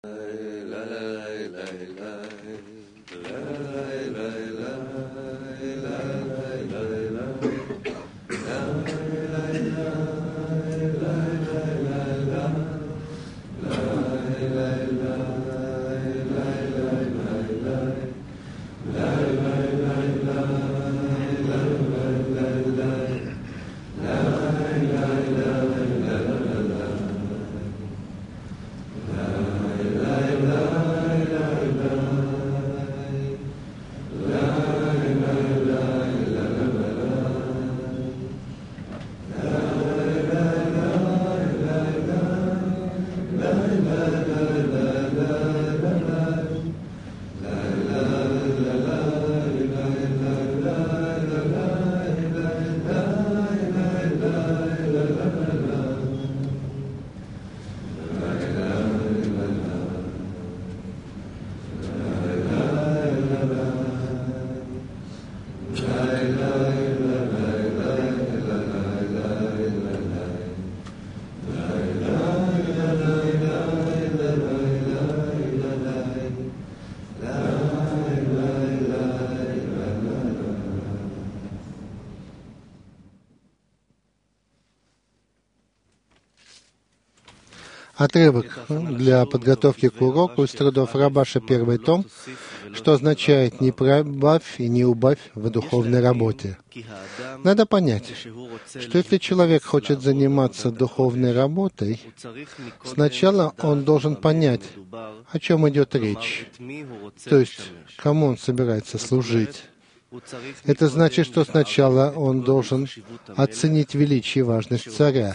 Отрывок для подготовки к уроку из трудов Рабаша, первый том, что означает «не прибавь и не убавь в духовной работе». Надо понять, что если человек хочет заниматься духовной работой, сначала он должен понять, о чем идет речь, то есть кому он собирается служить. Это значит, что сначала он должен оценить величие и важность царя.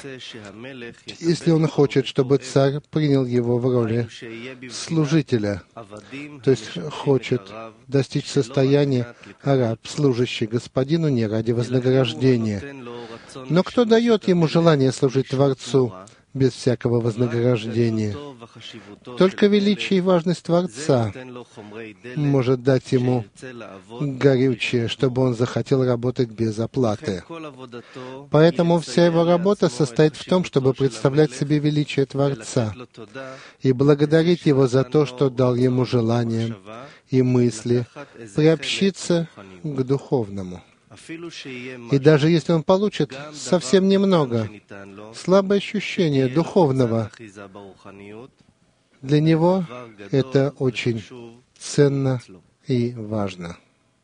Если он хочет, чтобы царь принял его в роли служителя, то есть хочет достичь состояния раб, служащий господину не ради вознаграждения. Но кто дает ему желание служить Творцу без всякого вознаграждения? Только величие и важность Творца может дать ему горючее, чтобы он захотел работать без оплаты. Поэтому вся его работа состоит в том, чтобы представлять себе величие Творца и благодарить Его за то, что дал ему желание и мысли приобщиться к духовному. И даже если он получит совсем немного, слабое ощущение духовного, для него это очень ценно и важно.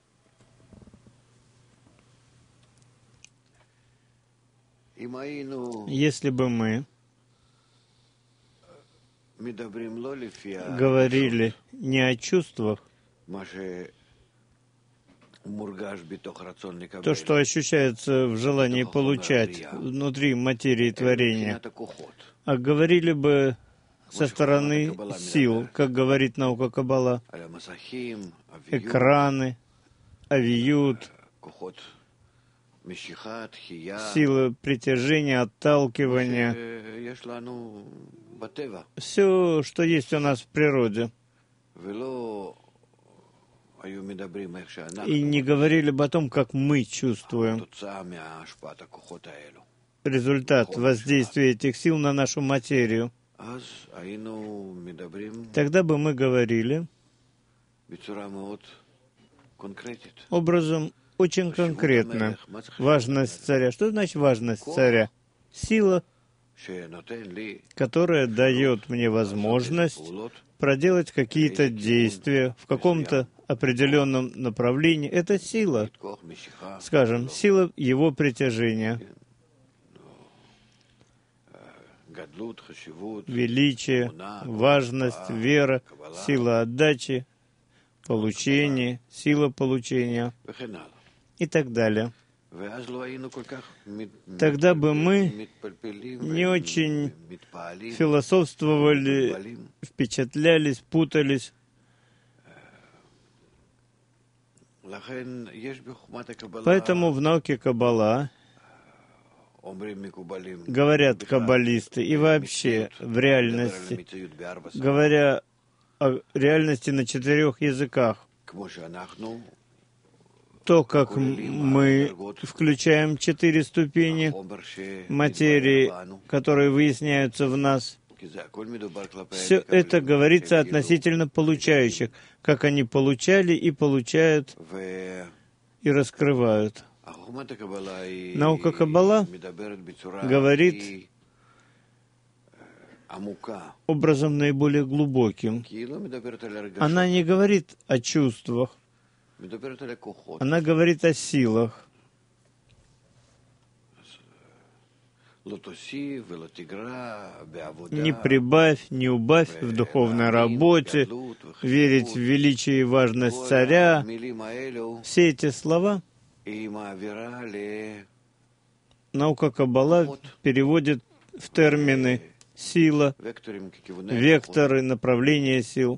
Если бы мы говорили не о чувствах, то, что ощущается в желании получать внутри материи творения, а говорили бы со стороны сил, как говорит наука Каббала, экраны, авиют, силы притяжения, отталкивания, все, что есть у нас в природе. И не говорили бы о том, как мы чувствуем результат воздействия этих сил на нашу материю. Тогда бы мы говорили образом очень конкретно. Важность царя. Что значит важность царя? Сила, которая дает мне возможность проделать какие-то действия в каком-то определенном направлении. Это сила, скажем, сила его притяжения, величие, важность, вера, сила отдачи, получение, сила получения и так далее. Тогда бы мы не очень философствовали, впечатлялись, путались. Поэтому в науке Каббала говорят каббалисты и вообще в реальности, говоря о реальности на 4 языках, то, как мы включаем 4 ступени материи, которые выясняются в нас, Все это говорится относительно получающих, как они получали и получают и раскрывают. Наука Каббала говорит образом наиболее глубоким. Она не говорит о чувствах, она говорит о силах. Не прибавь, не убавь в духовной работе, верить в величие и важность царя. Все эти слова наука Каббала переводит в термины сила, векторы, направления сил,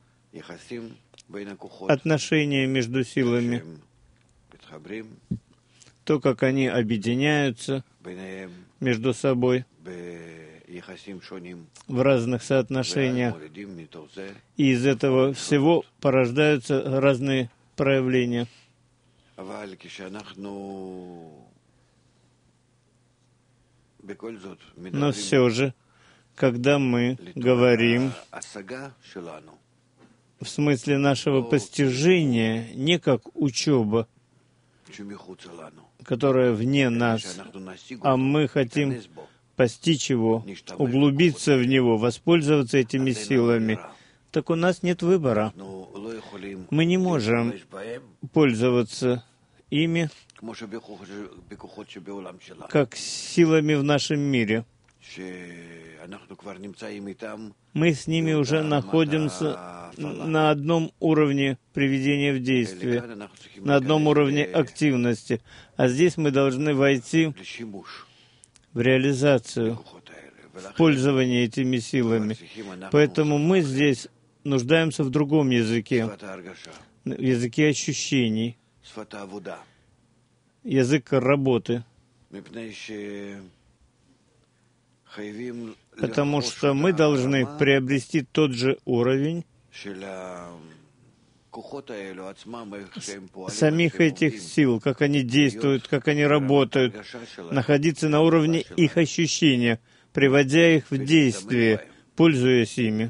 отношения между силами, то, как они объединяются между собой в разных соотношениях, и из этого всего порождаются разные проявления. Но все же, когда мы говорим в смысле нашего постижения, не как учеба, которая вне нас, а мы хотим постичь его, углубиться в него, воспользоваться этими силами, так у нас нет выбора. Мы не можем пользоваться ими как силами в нашем мире. Мы с ними уже находимся на одном уровне приведения в действие, на одном уровне активности. А здесь мы должны войти в реализацию, в пользование этими силами. Поэтому мы здесь нуждаемся в другом языке, в языке ощущений, язык работы. Потому что мы должны приобрести тот же уровень самих этих сил, как они действуют, как они работают, находиться на уровне их ощущения, приводя их в действие, пользуясь ими.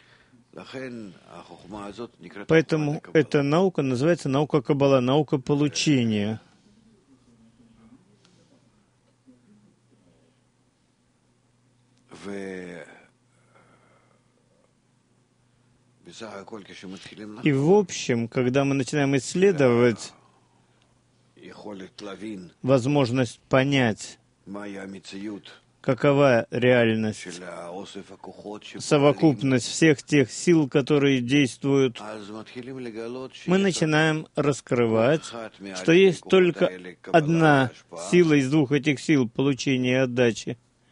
Поэтому эта наука называется наука Каббала, наука получения. И в общем, когда мы начинаем исследовать возможность понять, какова реальность, совокупность всех тех сил, которые действуют, мы начинаем раскрывать, что есть только одна сила из двух этих сил получения и отдачи,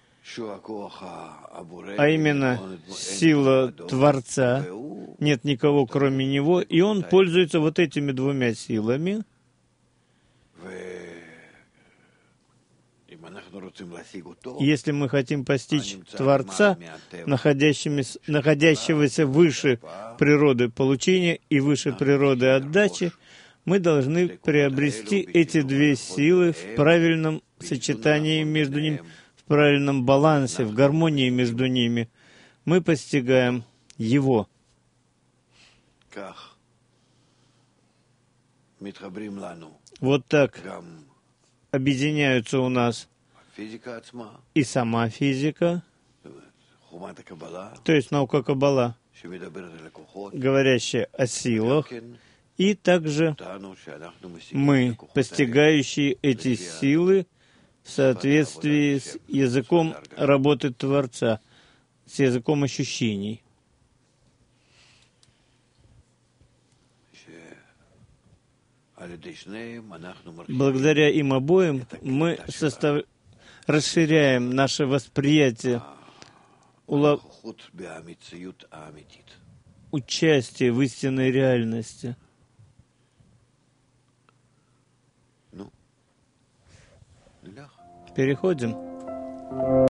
а именно сила Творца. Нет никого, кроме Него, и Он пользуется вот этими двумя силами. Если мы хотим постичь Творца, находящегося выше природы получения и выше природы отдачи, мы должны приобрести эти две силы в правильном сочетании между ними, в правильном балансе, в гармонии между ними. Мы постигаем Его. Вот так объединяются у нас и сама физика, то есть наука Каббала, говорящая о силах, и также мы, постигающие эти силы в соответствии с языком работы Творца, с языком ощущений. Благодаря им обоим мы расширяем наше восприятие, участие в истинной реальности. Переходим.